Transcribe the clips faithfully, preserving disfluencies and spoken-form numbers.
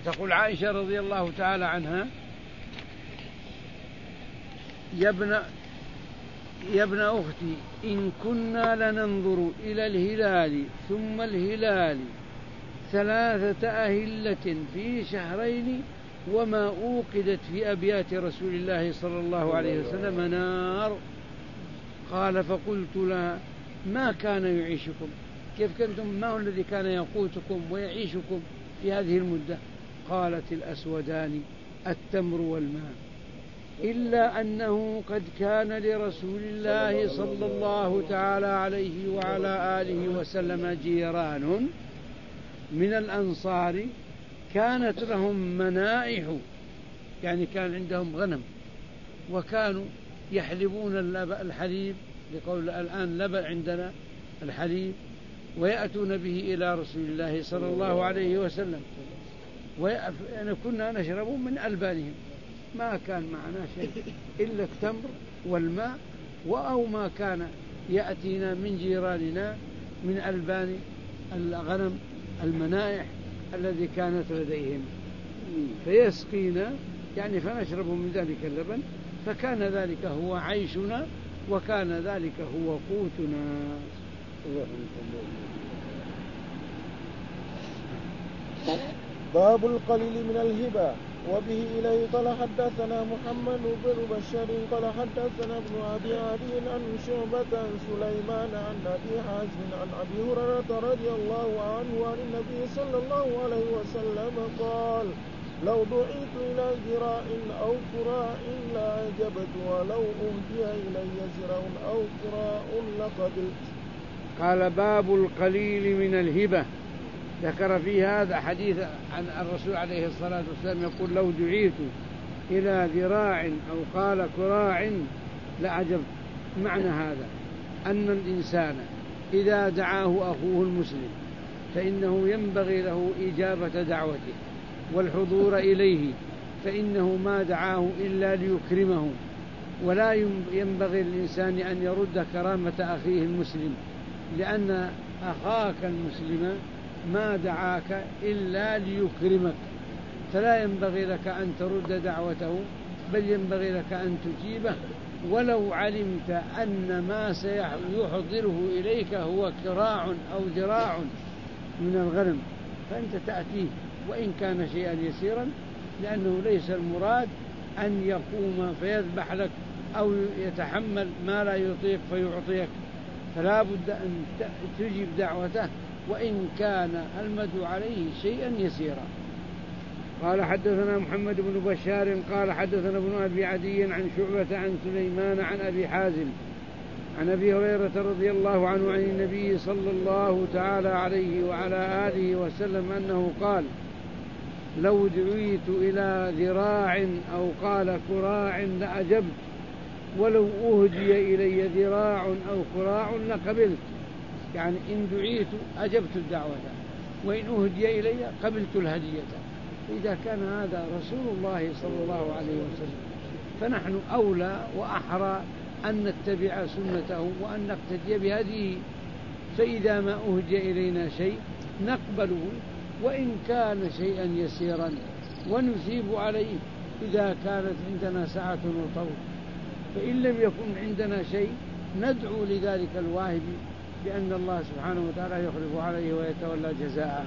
وتقول عائشة رضي الله تعالى عنها: يا ابن يا ابن أختي إن كنا لننظر إلى الهلال ثم الهلال ثلاثة أهلة في شهرين وما أوقدت في أبيات رسول الله صلى الله عليه وسلم نار. قال: فقلت لها: ما كان يعيشكم؟ كيف كنتم؟ ما هو الذي كان يقوتكم ويعيشكم في هذه المدة؟ قالت: الأسودان التمر والماء، إلا أنه قد كان لرسول الله صلى الله تعالى عليه وعلى آله وسلم جيران من الأنصار كانت لهم منائح، يعني كان عندهم غنم وكانوا يحلبون الحليب، لقول الآن لبن عندنا الحليب، ويأتون به إلى رسول الله صلى الله عليه وسلم، وكنا كنا نشرب من ألبانهم، ما كان معنا شيء إلا التمر والماء، أو ما كان يأتينا من جيراننا من ألبان الغنم المنائح الذي كانت لديهم، فيسقينا يعني فنشرب من ذلك اللبن، فكان ذلك هو عيشنا وكان ذلك هو قوتنا. باب القليل من الهبة. وبه إليه قال حدثنا محمد بن بشار قال حدثنا ابن أبي عدي عن شعبة عن سليمان عن أبي حازم عن أبي هريرة رضي الله عنه عن النبي صلى الله عليه وسلم قال: لو دعيت إلى ذراع أو كراع لأجبت، ولو أهدي إلي زراع أو كراع لقبلت. قال: باب القليل من الهبة. ذكر في هذا حديث عن الرسول عليه الصلاة والسلام يقول: لو دعيت إلى ذراع أو قال كراع لأعجبت. معنى هذا أن الإنسان إذا دعاه أخوه المسلم فإنه ينبغي له إجابة دعوته والحضور إليه، فإنه ما دعاه إلا ليكرمه، ولا ينبغي للإنسان أن يرد كرامة أخيه المسلم، لأن أخاك المسلم ما دعاك إلا ليكرمك، فلا ينبغي لك أن ترد دعوته، بل ينبغي لك أن تجيبه، ولو علمت أن ما سيحضره إليك هو كراع أو ذراع من الغنم فأنت تأتيه وإن كان شيئا يسيرا، لأنه ليس المراد أن يقوم فيذبح لك أو يتحمل ما لا يطيق فيعطيك، فلا بد أن تجيب دعوته وإن كان المدعو عليه شيئا يسيرا. قال: حدثنا محمد بن بشار قال حدثنا ابن أبي عدي عن شعبة عن سليمان عن أبي حازم عن أبي هريرة رضي الله عنه عن النبي صلى الله تعالى عليه وعلى آله وسلم أنه قال: لو دعيت إلى ذراع أو قال كراع لأجبت، ولو أهدي إلي ذراع أو كراع لقبلت. يعني إن دعيت أجبت الدعوة، وإن أهدي إلي قبلت الهدية. إذا كان هذا رسول الله صلى الله عليه وسلم فنحن أولى وأحرى أن نتبع سنته وأن نقتدي بهديه، فإذا ما أهدي إلينا شيء نقبله وإن كان شيئا يسيرا، ونثيب عليه إذا كانت عندنا سعة وطول، فإن لم يكن عندنا شيء ندعو لذلك الواهب بأن الله سبحانه وتعالى يخلف عليه ويتولى جزاءه.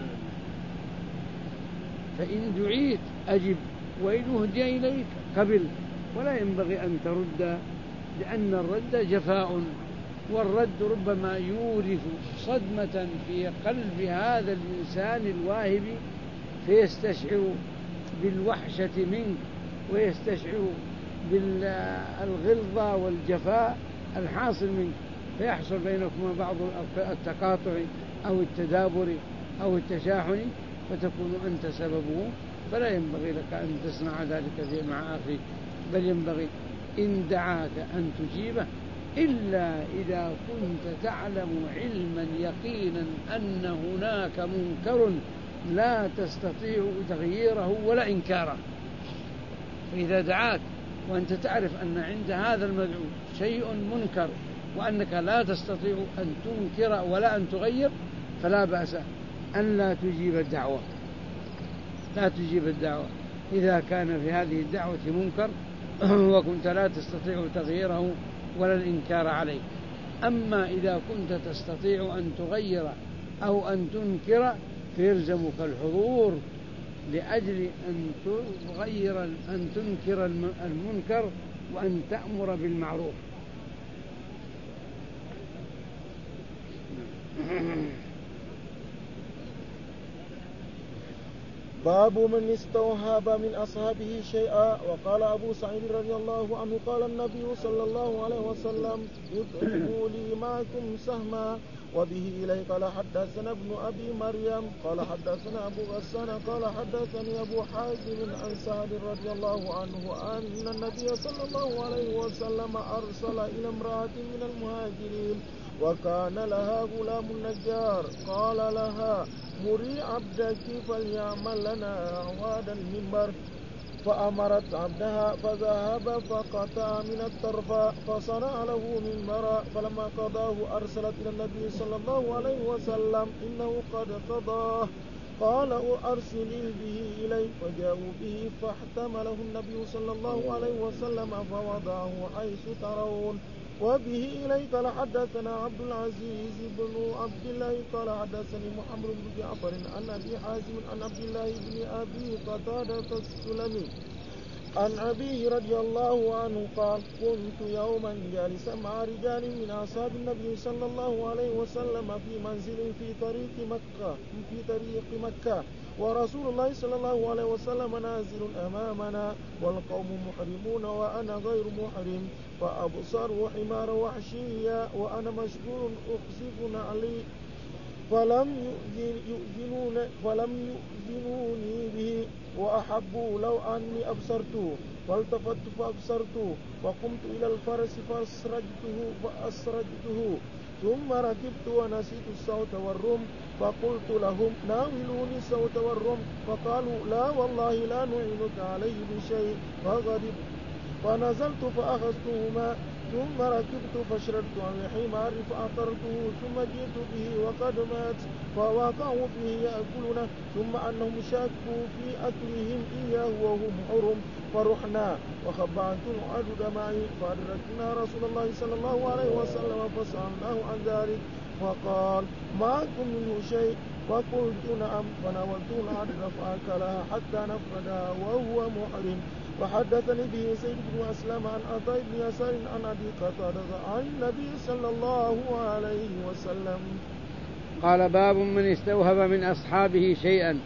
فإن دعيت أجب، وإن أهدي إليك قبل، ولا ينبغي أن ترد، لأن الرد جفاء، والرد ربما يورث صدمة في قلب هذا الإنسان الواهب فيستشعر بالوحشة منك ويستشعر بالغلظة والجفاء الحاصل منك، فيحصل بينكما بعض التقاطع أو التدابر أو التشاحن فتكون أنت سببه، فلا ينبغي لك أن تصنع ذلك مع أخيك، بل ينبغي إن دعاك أن تجيبه، إلا إذا كنت تعلم علما يقينا أن هناك منكر لا تستطيع تغييره ولا إنكاره. فإذا دعاك وأنت تعرف أن عند هذا المدعو شيء منكر وأنك لا تستطيع أن تنكر ولا أن تغير، فلا بأس أن لا تجيب الدعوة. لا تجيب الدعوة إذا كان في هذه الدعوة منكر وكنت لا تستطيع تغييره ولا الإنكار عليه. أما إذا كنت تستطيع أن تغير أو أن تنكر فيلزمك الحضور لأجل أن تغير أن تنكر المنكر وأن تأمر بالمعروف. باب من استوهب من أصحابه شيئا. وقال أبو سعيد رضي الله عنه قال النبي صلى الله عليه وسلم اضربوا لي معكم سهما. وبه إليه قال حدثنا ابن أبي مريم قال حدثنا أبو غسان قال حدثني أبو حازم عن سعد رضي الله عنه أن النبي صلى الله عليه وسلم أرسل إلى امرأة من المهاجرين وكان لها غلام نجار قال لها مري عبدك فليعمل لنا أعواد المنبر. فأمرت عبدها فذهب فقطع من الطرف فصنع له منبرا. فلما قضاه أرسلت إلى النبي صلى الله عليه وسلم إنه قد قضاه. قال أرسلي به إلي. فجاءوا به فاحتمله النبي صلى الله عليه وسلم فوضعه حيث ترون. وبه إلي قال حدثنا عبد العزيز بن عبد الله قال حدثني محمد بن جعفر عن أبي حازم عن عبد الله بن أبي قتادة السلمي عن أبيه رضي الله عنه قال كنت يوما جالسا مع رجال من أصحاب النبي صلى الله عليه وسلم في منزل في طريق مكة في طريق مكة ورسول الله صلى الله عليه وسلم نازل أمامنا والقوم محرمون وأنا غير محرم. فأبصروا حمار وحشيا وأنا مشغول أخزف عليه فلم يؤذنون فلم يؤذنوني به وأحبوا لو أني أبصرته. فالتفت فأبصرته وقمت إلى الفرس فأسرجته فأسرجته ثم ركبت ونسيت الصوت والرم. فقلت لهم ناولوني الصوت والرم. فقالوا لا والله لا نعينك عليه بشيء. فغضب فنزلت فأخذتهما ثم ركبت فشردت عن الحمار فأطرته ثم جئت به وقد مات فوقعوا فيه يأكلونه ثم أنهم شاكوا في أكلهم إياه وهم حرم. فرحنا وخبأت العدد معي فأدركنا رسول الله صلى الله عليه وسلم فسألناه عن ذلك فقال معكم منه شيء؟ فقلت نعم. فناولته العدد فأكلها حتى نفردها وهو محرم. وحدثني به سيد بن أسلم عن عطاء بن يسار عن أبي قتادة عن النبي صلى الله عليه وسلم. قال باب من استوهب من أصحابه شيئا.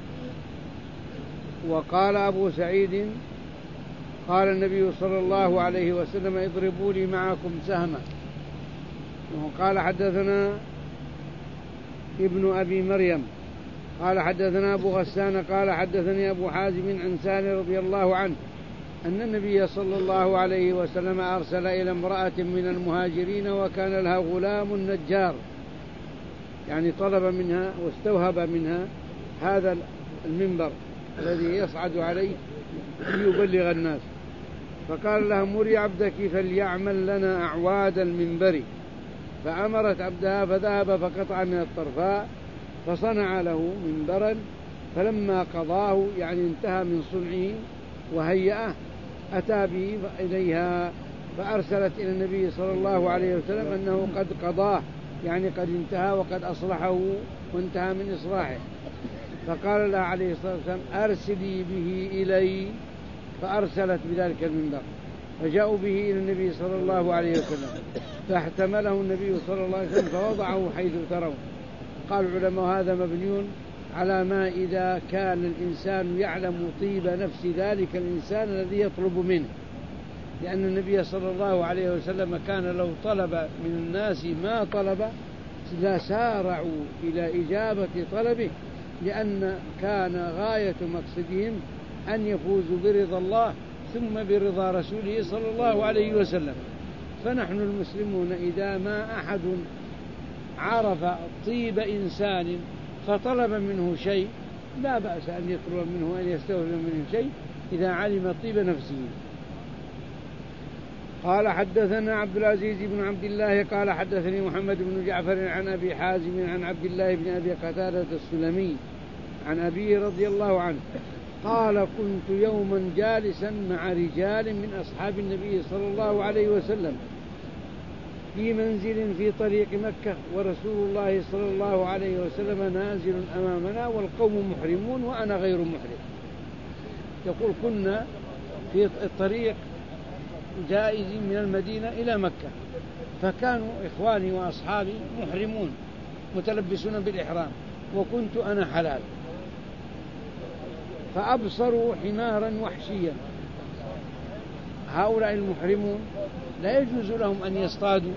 وقال أبو سعيد قال النبي صلى الله عليه وسلم اضربوا لي معكم سهما. وقال حدثنا ابن أبي مريم قال حدثنا أبو غسان قال حدثني أبو حازم عن سهل رضي الله عنه أن النبي صلى الله عليه وسلم أرسل إلى امرأة من المهاجرين وكان لها غلام نجار، يعني طلب منها واستوهب منها هذا المنبر الذي يصعد عليه ليبلغ الناس. فقال لها مري عبدك فليعمل لنا أعواد المنبر. فأمرت عبدها فذهب فقطع من الطرفاء فصنع له منبرا. فلما قضاه يعني انتهى من صنعه وهيئه أتى به إليها فأرسلت إلى النبي صلى الله عليه وسلم أنه قد قضاه، يعني قد انتهى وقد أصلحه وانتهى من إصلاحه. فقال لها عليه الصلاة والسلام أرسلي به إلي. فأرسلت بذلك المنبر فجاءوا به إلى النبي صلى الله عليه وسلم فاحتمله النبي صلى الله عليه وسلم فوضعه حيث ترون. قال العلماء هذا مبني على ما إذا كان الإنسان يعلم طيب نفس ذلك الإنسان الذي يطلب منه، لأن النبي صلى الله عليه وسلم كان لو طلب من الناس ما طلب لسارعوا إلى إجابة طلبه، لأن كان غاية مقصدهم أن يفوزوا برضا الله ثم برضا رسوله صلى الله عليه وسلم. فنحن المسلمون إذا ما أحد عرف طيب إنسان فطلب منه شيء لا بأس أن يطلب منه أن يستوفي منه شيء إذا علم طيب نفسه. قال حدثنا عبد العزيز بن عبد الله قال حدثني محمد بن جعفر عن أبي حازم عن عبد الله بن أبي قتادة السلمي عن أبيه رضي الله عنه قال كنت يوما جالسا مع رجال من أصحاب النبي صلى الله عليه وسلم في منزل في طريق مكة ورسول الله صلى الله عليه وسلم نازل أمامنا والقوم محرمون وأنا غير محرم. يقول كنا في الطريق جائز من المدينة إلى مكة، فكانوا إخواني وأصحابي محرمون متلبسون بالإحرام وكنت أنا حلال، فأبصروا حمارا وحشيا. هؤلاء المحرمون لا يجوز لهم أن يصطادوا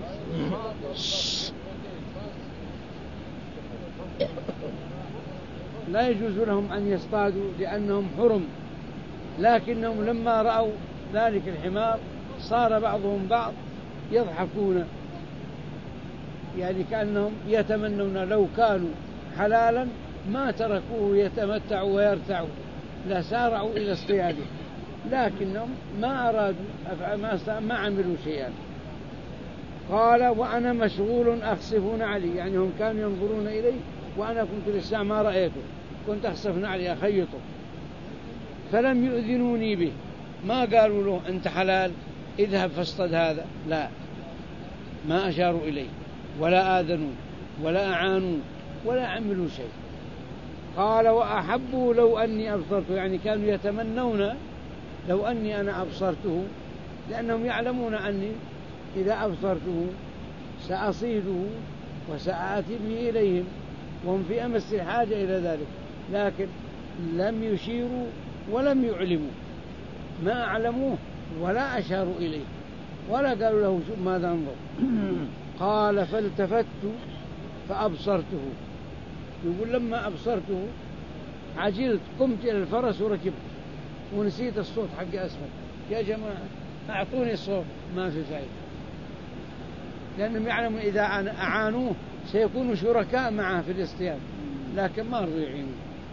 لا يجوز لهم أن يصطادوا لأنهم حرم، لكنهم لما رأوا ذلك الحمار صار بعضهم بعض يضحكون، يعني كأنهم يتمنون لو كانوا حلالا ما تركوه يتمتعوا ويرتعوا، لا سارعوا إلى اصطياده، لكنهم ما أرادوا ما, ما عملوا شيئا. قال وأنا مشغول أخسف نعلي، يعني هم كانوا ينظرون إلي وأنا كنت لسه ما رأيته، كنت أخسف نعلي أخيطه، فلم يؤذنوني به، ما قالوا له أنت حلال اذهب فاصطد هذا، لا، ما أشاروا إليه ولا آذنوا ولا أعانوا ولا عملوا شيء. قال وأحبوا لو أني أبصرته، يعني كانوا يتمنون لو أني أنا أبصرته، لأنهم يعلمون أني إذا أبصرته سأصيده وسأتي به إليهم وهم في أمس الحاجة إلى ذلك، لكن لم يشيروا ولم يعلموا، ما أعلموه ولا أشاروا إليه ولا قالوا له شوف ماذا انظر. قال فالتفت فأبصرته، يقول لما أبصرته عجلت قمت إلى الفرس وركبت ونسيت الصوت حق أسفل، يا جماعة أعطوني الصوت، ما في فائدة، لأنهم يعلمون إذا أعانوه سيكونوا شركاء معه في الاصطياد، لكن ما رضوا يعينوه.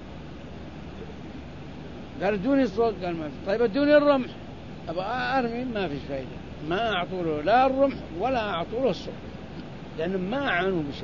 قال ادوني الصوت، قال ما في. طيب ادوني الرمح، أبغى أرمي، ما في فائدة، ما أعطوا له لا الرمح ولا أعطوا له الصوت، لأنهم ما أعانوا بشيء.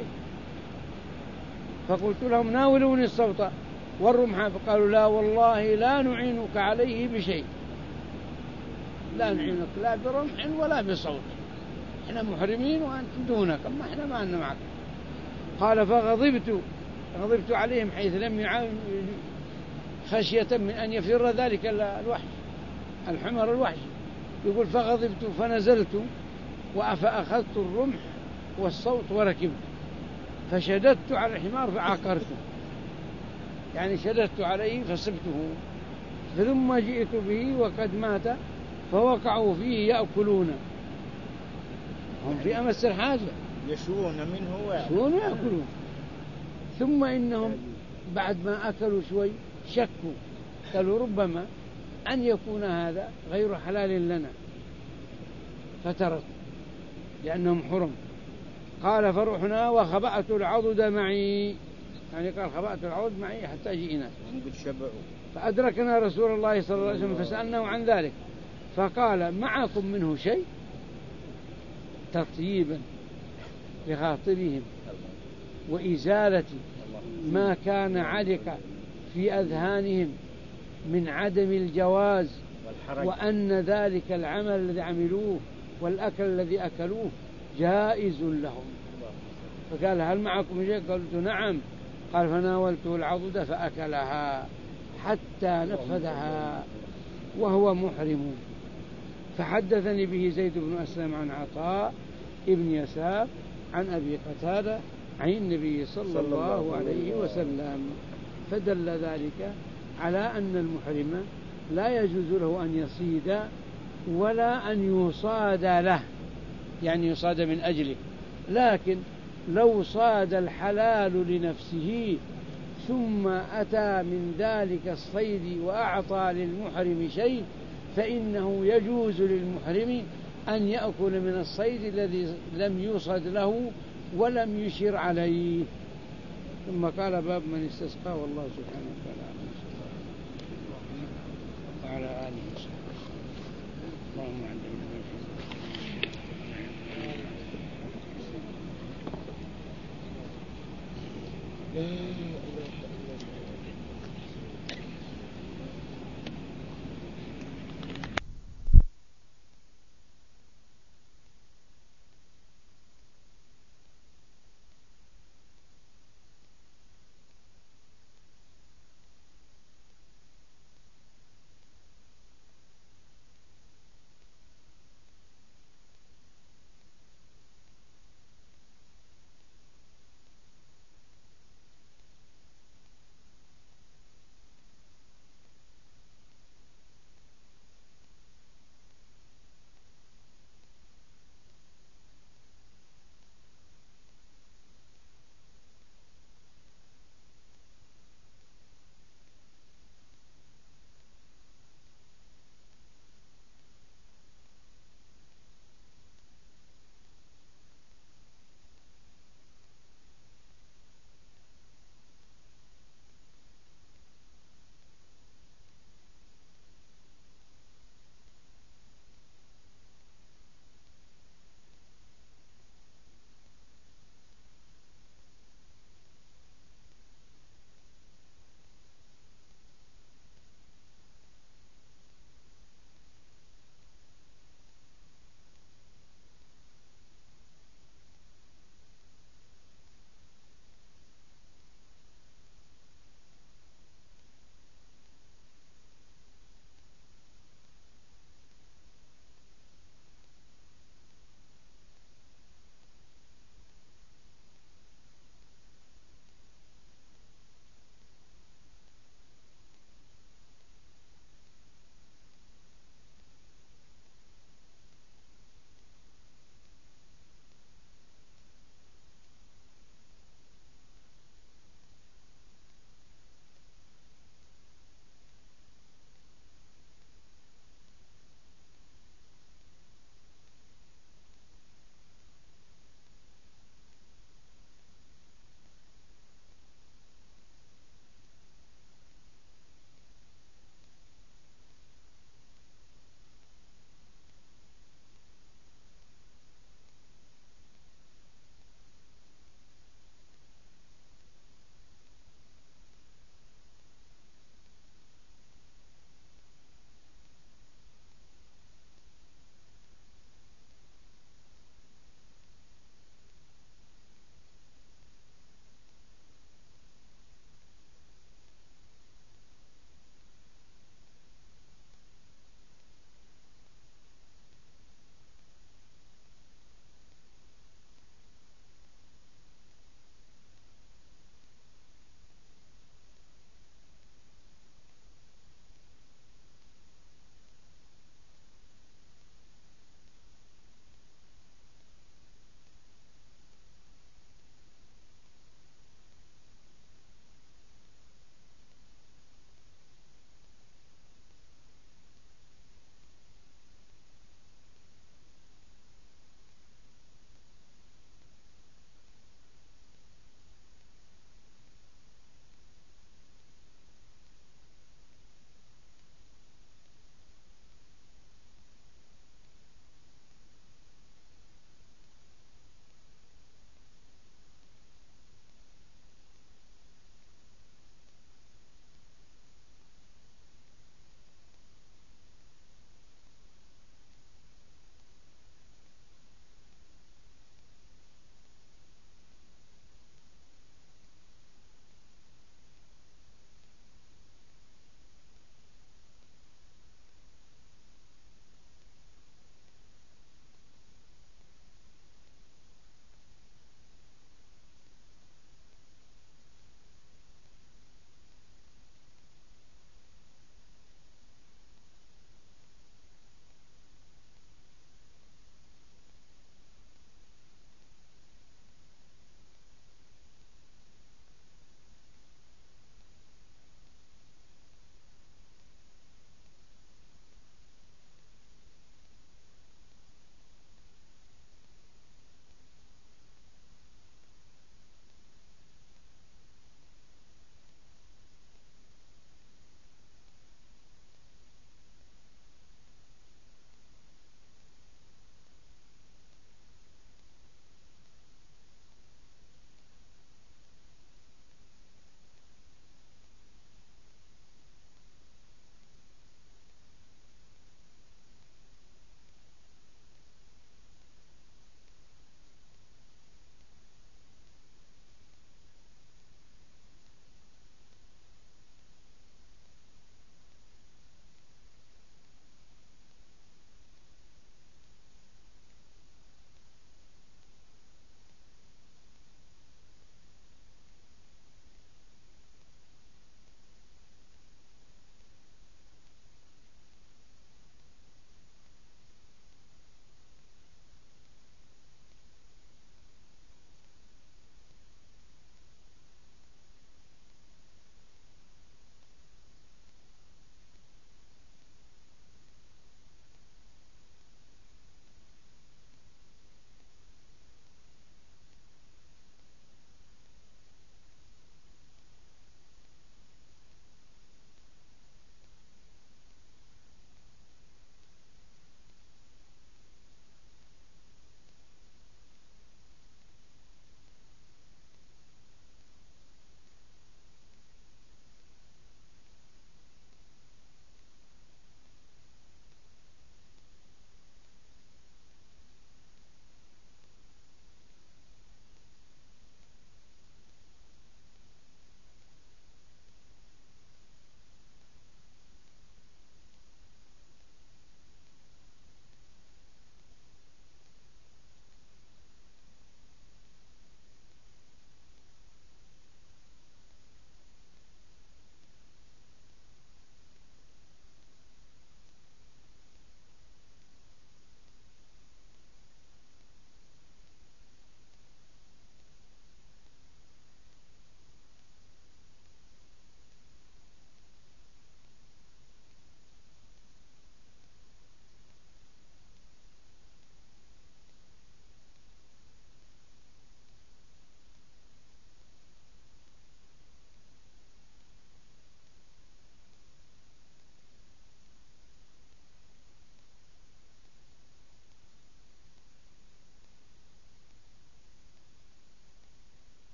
فقلت لهم ناولوني الصوت والرمح، فقالوا لا والله لا نعينك عليه بشيء، لا نعينك لا برمح ولا بصوت، احنا محرمين وأنتم دونك، ما احنا ما أننا معك. قال فغضبت غضبت عليهم حيث لم يعاونوا خشية من أن يفر ذلك الوحش الحمر الوحش. يقول فغضبت فنزلت فأخذت الرمح والصوت وركبت، فشددت على الحمار فعقرته، يعني شددت عليه فصبته، ثم جئت به وقد مات فوقعوا فيه يأكلون، هم في أمس الحاجة يشوون منه يشوون ويأكلون. ثم إنهم بعد ما أكلوا شوي شكوا، قالوا ربما أن يكون هذا غير حلال لنا، فترك لأنهم حرم. قال فرحنا وخبأت العضد معي، يعني قال خبأت العضد معي حتى جئنا، فأدركنا رسول الله صلى الله عليه وسلم فسألناه عن ذلك، فقال معكم منه شيء، تطييبا لخاطرهم وإزالة ما كان علق في أذهانهم من عدم الجواز، وأن ذلك العمل الذي عملوه والأكل الذي أكلوه جائز لهم. فقال هل معكم شيء؟ قلت نعم. قال فناولته العضد فأكلها حتى نفذها وهو محرم. فحدثني به زيد بن أسلم عن عطاء ابن يسار عن أبي قتادة عن النبي صلى الله عليه وسلم، فدل ذلك على أن المحرم لا يجوز له أن يصيد ولا أن يصاد له، يعني يصاد من أجله، لكن لو صاد الحلال لنفسه ثم أتى من ذلك الصيد وأعطى للمحرم شيء فإنه يجوز للمحرم أن يأكل من الصيد الذي لم يصد له ولم يشر عليه. ثم قال باب من استسقى، والله سبحانه وتعالى وعلى آله وصحبه.